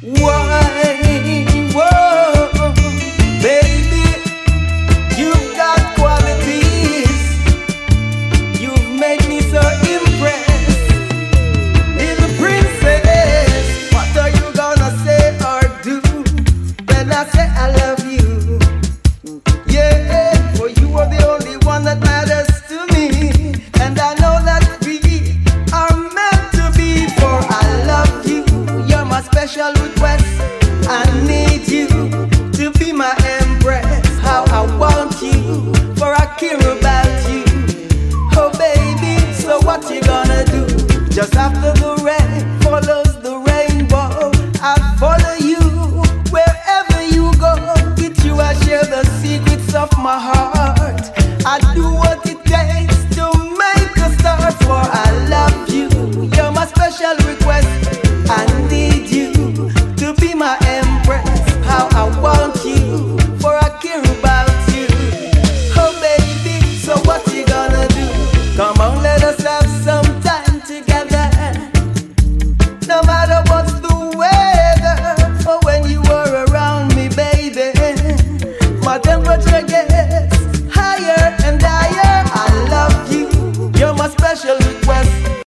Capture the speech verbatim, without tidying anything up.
Why? Whoa, baby, you've got qualities. You've made me so impressed. Little princess, what are you gonna say or do when I say I love you? Yeah, for you are the only one that matters to me, and I know that we are meant to be. For I love you, you're my special request. I need you to be my empress. How I want you, for I care about you. Oh baby, so what you gonna do? Just after the rain follows the rainbow, I follow you wherever you go. With you I share the secrets of my heart. I do what it takes to make a start. For I love you, you're my special request. I need you to be my empress. How I want you, for I care about you. Oh baby, so what you gonna do? Come on, let us have some time together. No matter what's the weather, or when you are around me, baby, my temperature